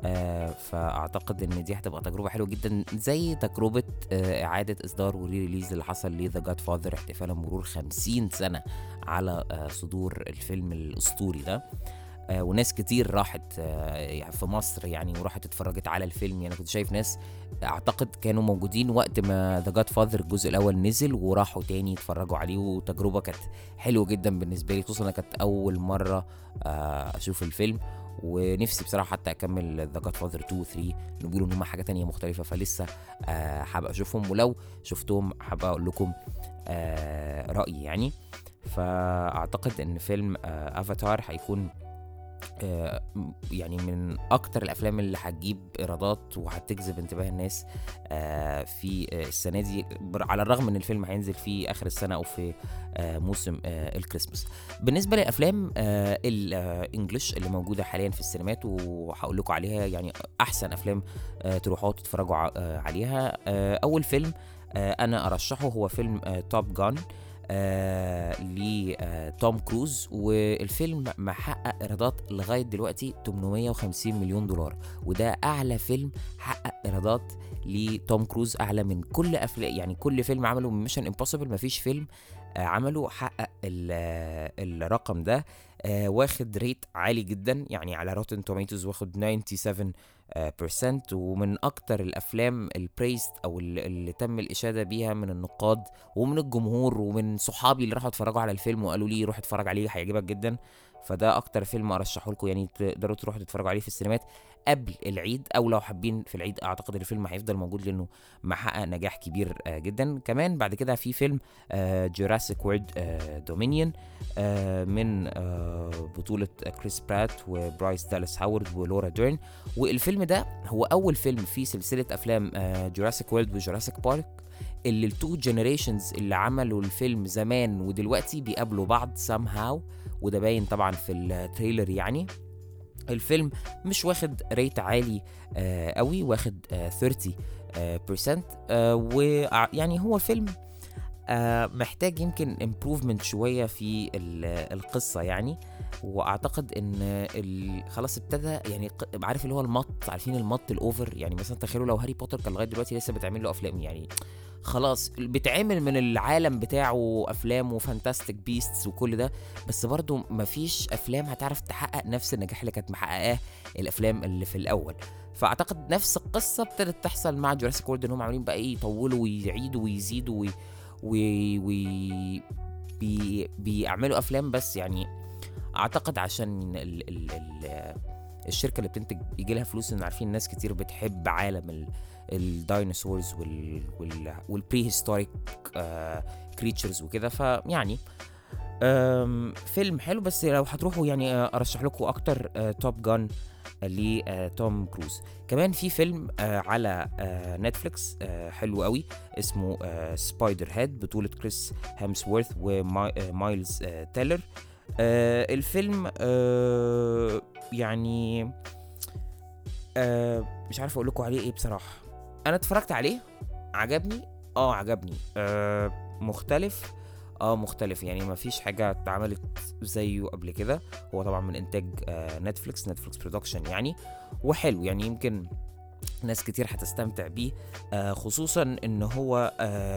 فاعتقد ان دي هتبقى تجربه حلوه جدا، زي تجربه اعاده اصدار وريليز اللي حصل لذا جاد فاذر احتفالا مرور 50 سنه على صدور الفيلم الاسطوري ده. وناس كتير راحت في مصر يعني، وراحت اتفرجت على الفيلم. يعني كنت شايف ناس اعتقد كانوا موجودين وقت ما The Godfather الجزء الاول نزل، وراحوا تاني يتفرجوا عليه، وتجربة كانت حلوة جدا بالنسبة لي، خصوصا كانت اول مرة اشوف الفيلم. ونفسي بصراحة حتى اكمل The Godfather 2 و 3، اللي بيقولوا ان هم حاجة تانية مختلفة، فلسه حابة اشوفهم، ولو شفتهم حابة اقول لكم رأيي يعني. فاعتقد ان فيلم افاتار هيكون يعني من اكتر الافلام اللي هتجيب ايرادات وهتجذب انتباه الناس في السنه دي، على الرغم ان الفيلم هينزل في اخر السنه او في موسم الكريسماس. بالنسبه للافلام الانجليش اللي موجوده حاليا في السينمات وهقول لكم عليها، يعني احسن افلام تروحوا تتفرجوا عليها. اول فيلم انا ارشحه هو فيلم توب جان لتوم كروز، والفيلم محقق ايرادات لغايه دلوقتي 850 مليون دولار، وده اعلى فيلم حقق ايرادات لتوم كروز، اعلى من كل افلام، يعني كل فيلم عمله من ميشن امبوسيبل مفيش فيلم عمله حقق الرقم ده. واخد ريت عالي جدا، يعني على روتن توميتوز واخد 97%، ومن اكتر الافلام البريست او اللي تم الاشاده بيها من النقاد ومن الجمهور ومن صحابي اللي راحوا اتفرجوا على الفيلم وقالوا لي روح اتفرج عليه هيعجبك جدا. فده اكتر فيلم ارشحه لكم، يعني تقدروا تروحوا تتفرجوا عليه في السينمات قبل العيد، او لو حابين في العيد. اعتقد الفيلم هيفضل موجود لانه محقق نجاح كبير جدا. كمان بعد كده في فيلم جوراسيك وورلد دومينيون من بطولة كريس برات وبرايس دالاس هاورد ولورا ديرن، والفيلم ده هو اول فيلم في سلسلة افلام جوراسيك وورلد وجوراسيك بارك اللي التو جنريشنز اللي عملوا الفيلم زمان ودلوقتي بيقابلوا بعض somehow، وده باين طبعا في التريلر. يعني الفيلم مش واخد ريت عالي قوي، واخد 30%، ويعني هو فيلم محتاج يمكن improvement شوية في القصة يعني. واعتقد ان خلاص ابتدى، يعني عارف اللي هو المط، عارفين المط الاوفر. يعني مثلا تخيلوا لو هاري بوتر كان لغاية دلوقتي لسه بتعمل له افلام، يعني خلاص بتعمل من العالم بتاعه افلام وفانتاستيك بيستس وكل ده، بس برضو مفيش افلام هتعرف تحقق نفس النجاح اللي كانت محققاه الافلام اللي في الاول. فاعتقد نفس القصه ابتدت تحصل مع جوراسيك وورلد، ان هم عاملين بقى ايه، يطولوا ويعيدوا ويزيدوا بيعملوا افلام. بس يعني اعتقد عشان الشركه اللي بتنتج يجي لها فلوس، ان عارفين ناس كتير بتحب عالم الدايناصورز والبري هيستوريك كريتشرز وكده. فيعني فيلم حلو، بس لو هتروحوا يعني ارشح لكم اكتر توب جان لتوم كروز. كمان في فيلم على نتفليكس حلو قوي اسمه سبايدر هيد، بطولة كريس هامسورث ومايلز تيلر. الفيلم يعني مش عارف اقول لكم عليه ايه بصراحة. انا اتفرجت عليه، عجبني مختلف يعني ما فيش حاجة اتعملت زيه قبل كده. هو طبعا من انتاج نتفليكس برودكشن يعني، وحلو يعني، يمكن ناس كتير هتستمتع بيه، خصوصا ان هو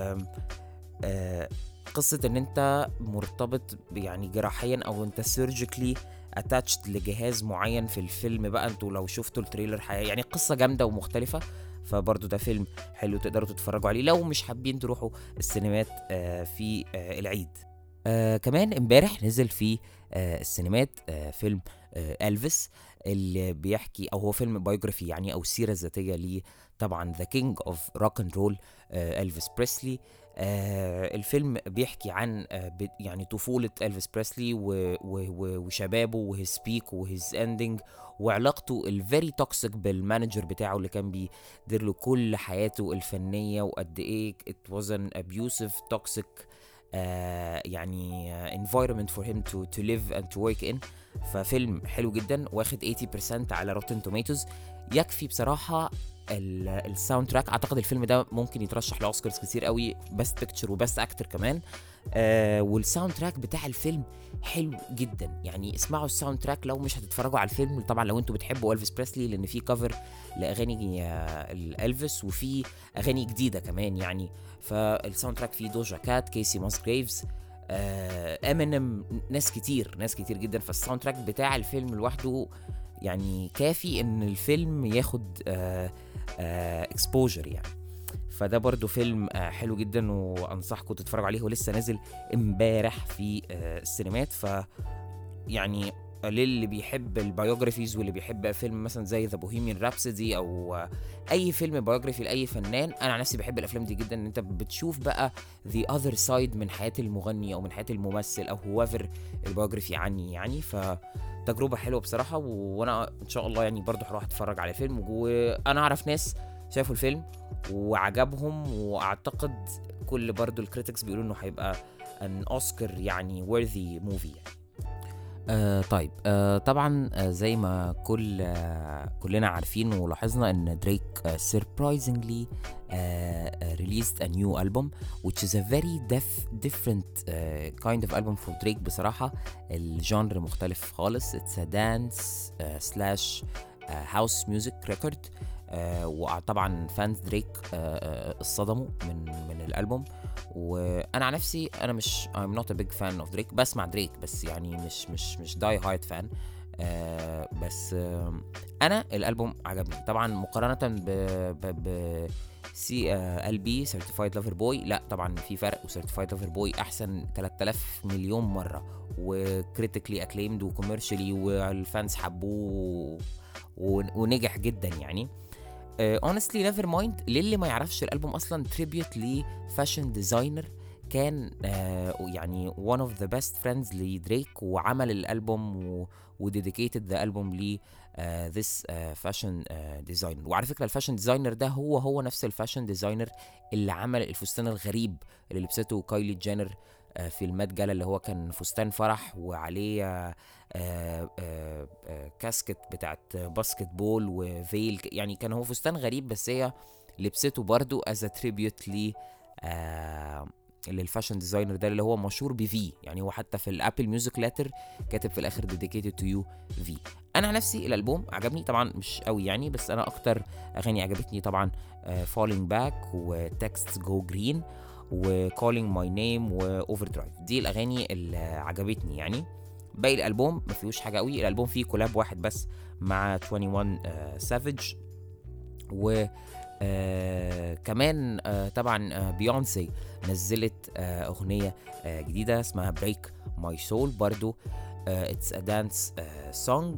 قصة ان انت مرتبط يعني جراحيا، او انت سيرجيكلي اتاتشد لجهاز معين في الفيلم. بقى انتوا لو شفتوا التريلر يعني قصة جامدة ومختلفة، فبرضو ده فيلم حلو تقدروا تتفرجوا عليه لو مش حابين تروحوا السينمات في العيد. كمان امبارح نزل في السينمات فيلم ألفيس، اللي بيحكي، او هو فيلم بايوجرافي يعني، او سيرة ذاتية ليه طبعا ذا كينج اوف روك اند رول ألفيس بريسلي. الفيلم بيحكي عن يعني طفولة ألفيس بريسلي وشبابه وهيز بيك وهيز اندنج، وعلاقته الفيري توكسيك بالمانجر بتاعه اللي كان بيدير له كل حياته الفنية، وقد ايه it was an abusive toxic يعني environment for him to live and to work in. ففيلم حلو جدا، واخد 80% على Rotten Tomatoes. يكفي بصراحة الساوند تراك. اعتقد الفيلم ده ممكن يترشح لاوسكارز كتير قوي، بست بيكتشر وبست اكتر كمان. والساوند تراك بتاع الفيلم حلو جدا، يعني اسمعوا الساوند تراك لو مش هتتفرجوا على الفيلم. طبعا لو انتوا بتحبوا ألفيس بريسلي، لان في كفر لاغاني الألفيس وفي اغاني جديده كمان يعني. فالساوند تراك فيه دوجا كات، كيسي ماسجريفز، امينيم، ناس كتير جدا. فالساوند تراك بتاع الفيلم لوحده يعني كافي ان الفيلم ياخد اكسبوجر يعني. فده برضو فيلم حلو جدا وانصحكم تتفرجوا عليه، ولسه نازل امبارح في السينمات. يعني للي بيحب البيوجرافيز واللي بيحب فيلم مثلا زي ذا بوهيميان رابسودي او اي فيلم بيوجرافي لاي فنان، انا عن نفسي بحب الافلام دي جدا. ان انت بتشوف بقى the other side من حياة المغني او من حياة الممثل او whoever البيوجرافي عني يعني. فتجربة حلوة بصراحة، وانا ان شاء الله يعني برضو هروح اتفرج على الفيلم. وانا اعرف ناس شافوا الفيلم وعجبهم، واعتقد كل برضو الكريتكس بيقولوا انه هيبقى ان اوسكار يعني worthy movie يعني. طيب طبعا زي ما كلنا عارفين ولاحظنا ان دريك surprisingly released a new album which is a very different kind of album for Drake. بصراحة الجانر مختلف خالص. it's a dance slash house music record. وطبعا فانز دريك اتصدموا من الالبوم. وانا عن نفسي انا مش I'm not a big fan of دريك، بسمع دريك بس يعني مش die hard fan. بس انا الالبوم عجبني طبعا مقارنه ب سي ال بي سيرتيفايد لافر بوي. لا طبعا في فرق، وسيرتيفايد لافر بوي احسن 3000 مليون مره، وكريتيكلي اكليمد وكوميرشالي، والفانز حبوه ونجح جدا يعني. honestly never mind. للي ما يعرفش الالبوم اصلا tribute لفاشن ديزاينر كان يعني one of the best friends لدريك، وعمل الالبوم وديديكيتد ذا البوم ل this fashion designer. وعلى فكره الفاشن ديزاينر ده هو نفس الفاشن ديزاينر اللي عمل الفستان الغريب اللي لبسته كايلي جينر في المات جالا، اللي هو كان فستان فرح وعليه كاسكت بتاعت باسكت بول وفيل يعني. كان هو فستان غريب بس هي لبسته برضو as a tribute للفاشن ديزاينر ده اللي هو مشهور بفي يعني. هو حتى في الابل ميوزك لاتر كاتب في الاخر dedicated to you في. انا عن نفسي الالبوم عجبني طبعا مش قوي يعني، بس انا اكتر اغاني عجبتني طبعا falling back و texts go green و calling my name و overdrive. دي الاغاني اللي عجبتني يعني. باقي الالبوم ما فيهوش حاجه قوي. الالبوم فيه كولاب واحد بس مع 21 سافيج، و كمان طبعا بيونسي نزلت اغنيه جديده اسمها بريك ماي سول برضو. اتس ا دانس سونج.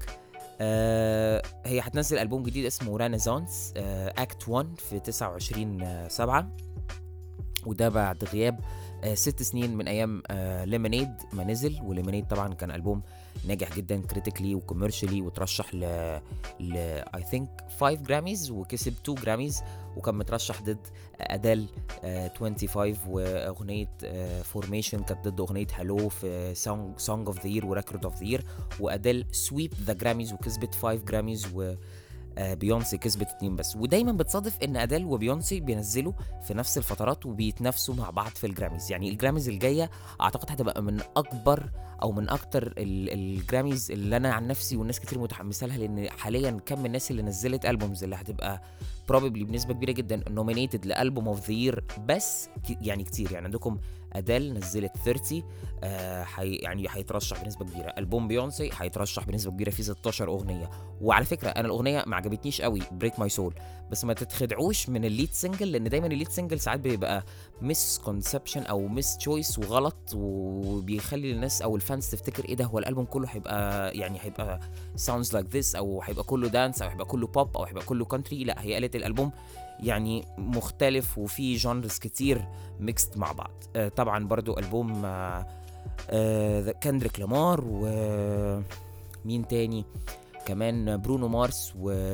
هي هتنزل البوم جديد اسمه رينيسانس اكت 1 في 29/7، وده بعد غياب 6 سنين من ايام ليمونيد ما نزل. وليمونيد طبعا كان البوم ناجح جدا كريتيكلي وكوميرشالي، وترشح ل I think 5 جراميز وكسب 2 جراميز، وكان مترشح ضد أديل 25 واغنيه فورميشن كانت ضد اغنيه هالو في سونج اوف ذا يير وريكورد اوف ذا يير. وأديل سويب ذا جراميز وكسبت 5 جراميز، و بيونسي كسبت 2 بس. ودايما بتصادف ان اديل وبيونسي بينزلوا في نفس الفترات وبيتنافسوا مع بعض في الجراميز. يعني الجراميز الجايه اعتقد هتبقى من اكبر او من اكتر الجراميز اللي انا عن نفسي والناس كتير متحمسه لها، لان حاليا كم الناس اللي نزلت البومز اللي هتبقى probably بنسبه كبيره جدا nominated لالبوم اوف ذا يير بس يعني كتير. يعني عندكم اديل نزلت 30 يعني هيترشح بنسبه كبيره. البوم بيونسي هيترشح بنسبه كبيره في 16 اغنيه. وعلى فكره انا الاغنيه ما عجبتنيش قوي بريك ماي سول، بس ما تتخدعوش من الليد سنجل، لان دايما الليد سنجل ساعات بيبقى مس كونسبشن او مس تشويس وغلط، وبيخلي الناس او الفانز تفتكر ايه ده، هو الالبوم كله هيبقى sounds like this، او هيبقى كله دانس، او هيبقى كله بوب، او هيبقى كله كونتري. لا، هي قالت الالبوم يعني مختلف وفي جانرز كتير ميكست مع بعض. طبعا برضو البوم كندريك لامار، ومين تاني كمان، برونو مارس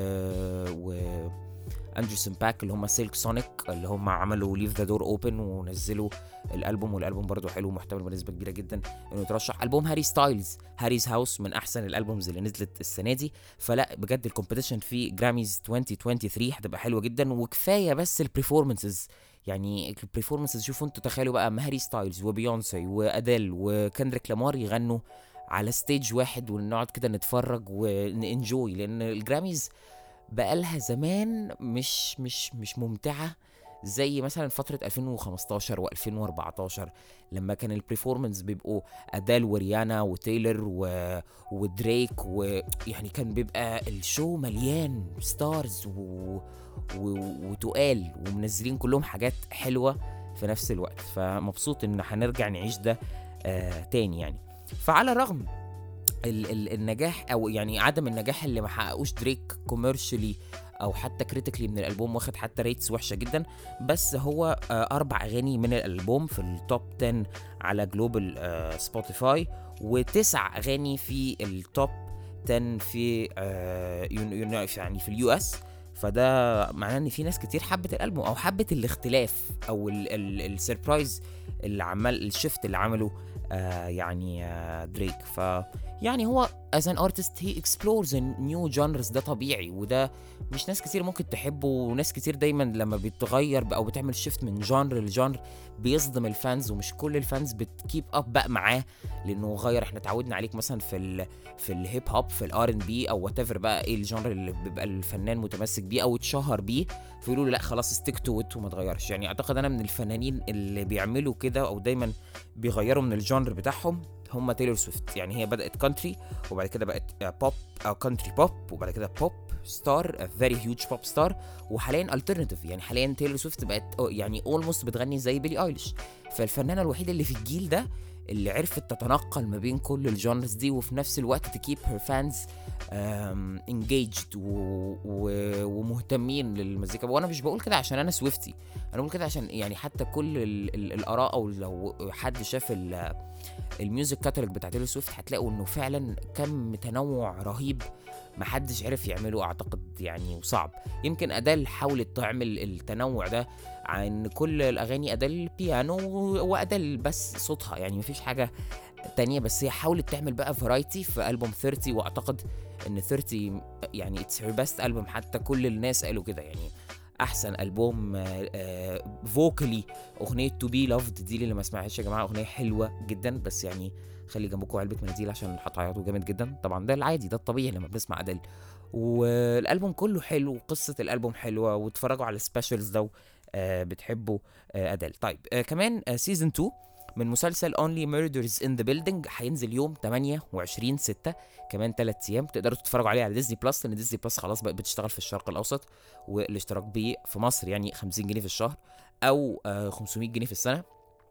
و اندرسون باك اللي هم سيلك سونيك، اللي هم عملوا ليف ذا دور اوبن ونزلوا الالبوم. والالبوم برضو حلو ومحتمل بنسبه كبيره جدا انه يترشح. البوم هاري ستايلز هاريز هاوس من احسن الالبومز اللي نزلت السنه دي. فلا بجد الكومبيتيشن في جراميز 2023 هتبقى حلوه جدا. وكفايه بس البرفورمانسز، يعني البرفورمانسز شوفوا انتوا تخيلوا بقى هاري ستايلز وبيونسي واديل وكندريك لامار يغنوا على ستيج واحد، ونقعد كده نتفرج وننجوي. لان الجراميز بقالها زمان مش ممتعه زي مثلا فتره 2015 و2014 لما كان البرفورمانس بيبقوا ادال وريانا وتايلر ودريك، ويعني كان بيبقى الشو مليان ستارز وتقال ومنزلين كلهم حاجات حلوه في نفس الوقت. فمبسوط ان هنرجع نعيش ده تاني يعني. فعلى الرغم النجاح او يعني عدم النجاح اللي ما حققوش دريك كوميرشلي او حتى كريتيكلي من الالبوم، واخد حتى ريتس وحشه جدا، بس هو 4 اغاني من الالبوم في التوب 10 على جلوبال سبوتيفاي، و9 اغاني في التوب 10 في يعني في اليو اس. فده معناه ان في ناس كتير حبت الالبوم او حبت الاختلاف او السربرايز اللي عمل الشيفت اللي عمله يعني دريك. ف يعني هو as an artist he explores new genres، ده طبيعي، وده مش ناس كتير ممكن تحبه، وناس كتير دايما لما بتغير او بتعمل شيفت من جانر لجانر بيصدم الفانز، ومش كل الفانز بتكيب اب بقى معاه لانه غير. احنا اتعودنا عليك مثلا في الهيب هوب، في الار ان بي او وات ايفر بقى ايه الجانر اللي بيبقى الفنان متمسك بيه او اتشهر بيه، فيقولوا له لا خلاص ستيك تو ات وما تغيرش. يعني اعتقد انا من الفنانين اللي بيعملوا كده او دايما بيغيروا من الجانر بتاعهم هم تايلور سويفت. يعني هي بدأت كونتري وبعد كده بقت بوب او كونتري بوب وبعد كده بوب ستار، فيري هيوج بوب ستار، وحاليا الترناتيف. يعني حاليا تايلور سويفت بقت يعني اولموست بتغني زي بيلي ايليش. فالفنانه الوحيده اللي في الجيل ده اللي عرفت تتنقل ما بين كل الجانرز دي وفي نفس الوقت تكيب هير فانز engaged ومهتمين للمزيكا. وانا مش بقول كده عشان انا سويفتي، انا بقول كده عشان يعني حتى كل الاراء، او لو حد شاف الميوزك كاتالوج بتاع تايلور سويفت هتلاقوا انه فعلا كم تنوع رهيب محدش عرف يعمله اعتقد يعني، وصعب. يمكن ادال حاولت تعمل التنوع ده عن كل الاغاني، ادال بيانو وادال بس صوتها، يعني مفيش حاجه تانية، بس هي حاولت تعمل بقى فرايتي في ألبوم 30، واعتقد ان 30 يعني اتس هير بيست ألبوم، حتى كل الناس قالوا كده. يعني احسن ألبوم فوكالي اغنيه تو بي لافد دي، اللي ما سمعهاش يا جماعه اغنيه حلوه جدا، بس يعني خلي جنبكم علبه مناديل عشان هتعيطوا جامد جدا. طبعا ده العادي، ده الطبيعي لما بنسمع ادل. والالبوم كله حلو وقصه الالبوم حلوه، واتفرجوا على السبيشالز لو بتحبوا ادل. طيب كمان سيزون 2 من مسلسل Only Murders in the Building هينزل يوم 28/6، كمان 3 ايام. تقدروا تتفرجوا عليه على ديزني بلس، لان ديزني بلس خلاص بقت بتشتغل في الشرق الاوسط، والاشتراك بيه في مصر يعني 50 جنيه في الشهر او 500 جنيه في السنه.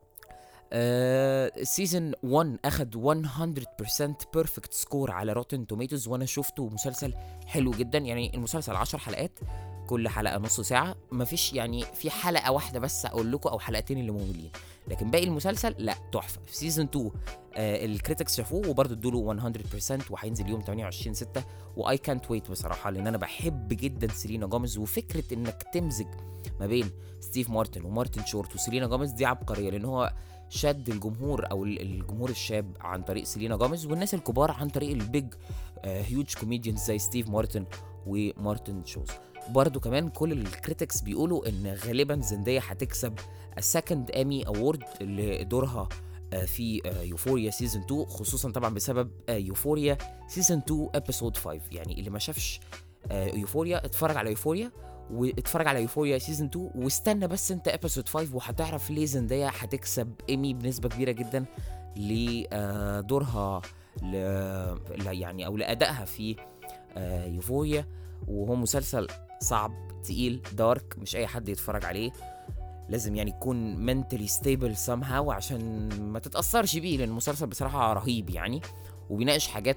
سيزون 1 اخد 100% بيرفكت سكور على روتن توميتوز، وانا شفته مسلسل حلو جدا. يعني المسلسل 10 حلقات، كل حلقه نص ساعه، مفيش يعني في حلقه واحده بس اقول لكم او حلقتين اللي مملين، لكن باقي المسلسل لا تحفه. في سيزون 2 الكريتكس شافوه وبرده ادوا له 100%، وهينزل يوم 28/6، واي كانت ويت بصراحه، لان انا بحب جدا سيلينا جوميز، وفكره انك تمزج ما بين ستيف مارتن ومارتن شورت وسيلينا جوميز دي عبقريه، لان هو شد الجمهور او الجمهور الشاب عن طريق سيلينا جوميز، والناس الكبار عن طريق البيج هيوج كوميديانز زي ستيف مارتن ومارتن شوز. برضو كمان كل الكريتكس بيقولوا ان غالبا زندية هتكسب السكند ايمي اوورد لدورها في يوفوريا سيزون 2، خصوصا طبعا بسبب يوفوريا سيزون 2 ابيسود 5. يعني اللي ما شافش يوفوريا اتفرج على يوفوريا، واتفرج على يوفوريا سيزون 2، واستنى بس انت ابيسود 5 وهتعرف ليه زندية هتكسب ايمي بنسبة كبيرة جدا لدورها يعني او لادائها في يوفوريا. وهو مسلسل صعب تقيل دارك، مش اي حد يتفرج عليه، لازم يعني يكون mentally stable somehow عشان ما تتأثرش بيه، لان المسلسل بصراحة رهيب يعني، وبيناقش حاجات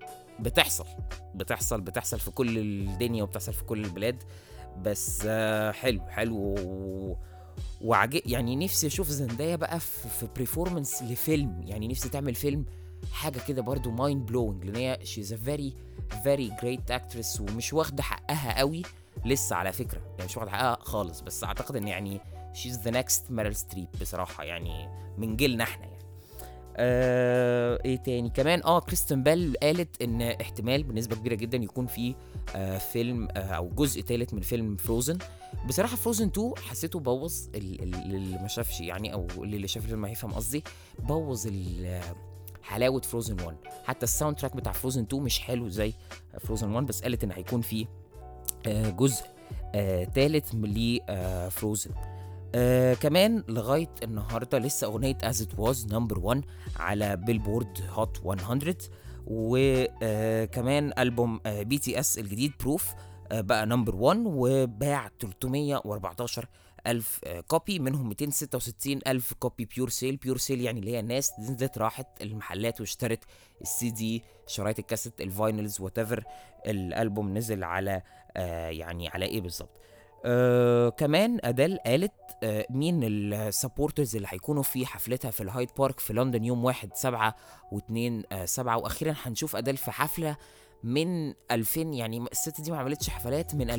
بتحصل في كل الدنيا وبتحصل في كل البلاد. بس حلو يعني نفسي اشوف زندايا بقى في بريفورمانس لفيلم، يعني نفسي تعمل فيلم حاجه كده برضو مايند بلوينج، لان هي she's a very very great actress، ومش واخده حقها قوي لسه على فكره، يعني مش واخده حقها خالص، بس اعتقد ان يعني she's the next ميريل ستريب بصراحه، يعني من جيلنا احنا يعني. ايه تاني كمان، كريستين بيل قالت ان احتمال بنسبه كبيره جدا يكون في فيلم او جزء ثالث من فيلم فروزن. بصراحه فروزن 2 حسيته بوظ اللي ما شافش يعني، او اللي شاف الفيلم هيفهم قصدي، بوظ حلاوه فروزن 1. حتى الساوند تراك بتاع فروزن 2 مش حلو زي فروزن 1، بس قالت ان هيكون في جزء ثالث لفروزن. كمان لغاية النهاردة لسه أغنية As It Was نمبر 1 على بيلبورد هوت 100. وكمان ألبوم BTS الجديد بروف بقى نمبر 1 وباع 314 ألف كوبي، منهم 266 ألف كوبي بيور سيل. بيور سيل يعني اللي هي الناس نزلت راحت المحلات واشترت السي دي، شرايط الكاسيت، الفاينلز، واتيفر الألبوم نزل على يعني على ايه بالظبط. كمان أديل قالت مين السبورترز اللي هيكونوا في حفلتها في الهايد بارك في لندن يوم 1/7 و2/7. وأخيرا هنشوف أديل في حفلة من 2000، يعني الست دي ما عملتش حفلات من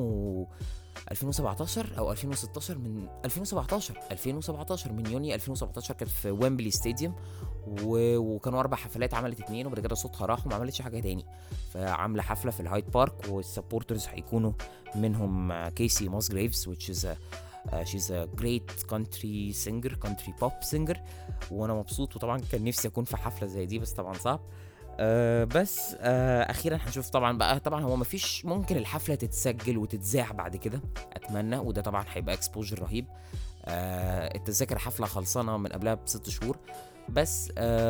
2017 او 2016، من 2017 من يونيو 2017 كانت في ويمبلي ستاديوم، وكانوا 4 حفلات، عملت 2 وبعد كده صوتها راح وما عملتش حاجه تاني، فعامله حفله في الهايد بارك. والسبورترز هيكونوا منهم كيسي موسجريفز which is she's a great country pop singer، وانا مبسوط. وطبعا كان نفسي اكون في حفله زي دي بس طبعا صعب. بس اخيرا هنشوف طبعا بقى. طبعا هو مفيش ممكن الحفله تتسجل وتتذاع بعد كده، اتمنى، وده طبعا هيبقى اكسبوجر رهيب. التذاكر حفله خلصانه من قبلها ب6 شهور بس.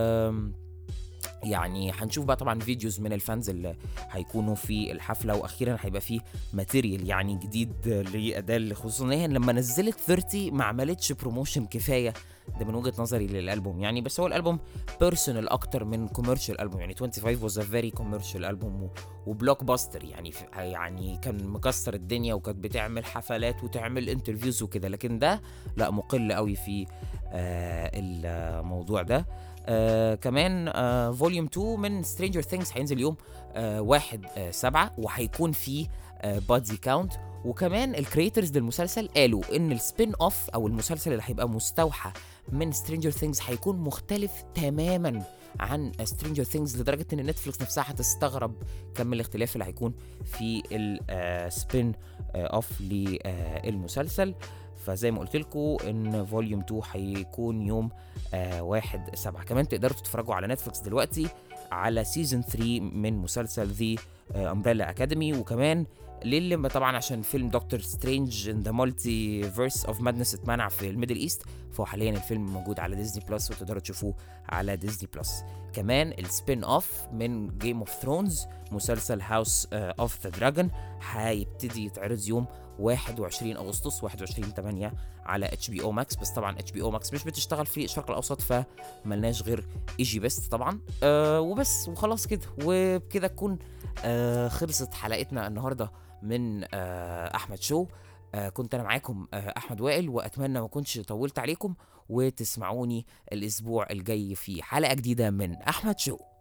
يعني هنشوف بقى طبعا فيديوز من الفانز اللي هيكونوا في الحفله، واخيرا هيبقى فيه ماتيريال يعني جديد لأديل، خصوصا ان لما نزلت 30 ما عملتش بروموشن كفايه، ده من وجهه نظري للالبوم يعني. بس هو الالبوم بيرسونال اكتر من كوميرشال البوم، يعني 25 was a very commercial البوم وبلوك باستر يعني. يعني كان مكسر الدنيا وكانت بتعمل حفلات وتعمل انترفيوز وكده، لكن ده لا، مقل قوي في الموضوع ده. كمان فوليوم 2 من سترينجر ثينجز هينزل يوم 1/7 وهيكون فيه بادي كاونت. وكمان الكريترز للمسلسل قالوا ان السبين اوف او المسلسل اللي هيبقى مستوحى من سترينجر ثينجز هيكون مختلف تماما عن سترينجر ثينجز، لدرجه ان نتفليكس نفسها هتستغرب كم الاختلاف اللي هيكون في السبين اوف للمسلسل. فزي ما قلت لكم ان فوليوم 2 هيكون يوم 1/7. كمان تقدروا تتفرجوا على نتفليكس دلوقتي على سيزون 3 من مسلسل ذا امبريلا اكاديمي. وكمان للي طبعا عشان فيلم دكتور سترينج ان ذا مالتي فيرس اوف مادنس اتمنع في الميدل ايست، فهو حاليا الفيلم موجود على ديزني بلس وتقدروا تشوفوه على ديزني بلس. كمان السبين اوف من جيم اوف ثرونز مسلسل هاوس اوف ذا دراجون هيبتدي يتعرض يوم 21 أغسطس 21/8 على HBO Max. بس طبعا HBO Max مش بتشتغل في الشرق الأوسط، فملناش غير ايجي بست طبعا. وبس وخلاص كده، وبكده تكون خلصت حلقتنا النهاردة من أحمد شو. كنت أنا معاكم أحمد وائل، وأتمنى ما كنتش طولت عليكم، وتسمعوني الأسبوع الجاي في حلقة جديدة من أحمد شو.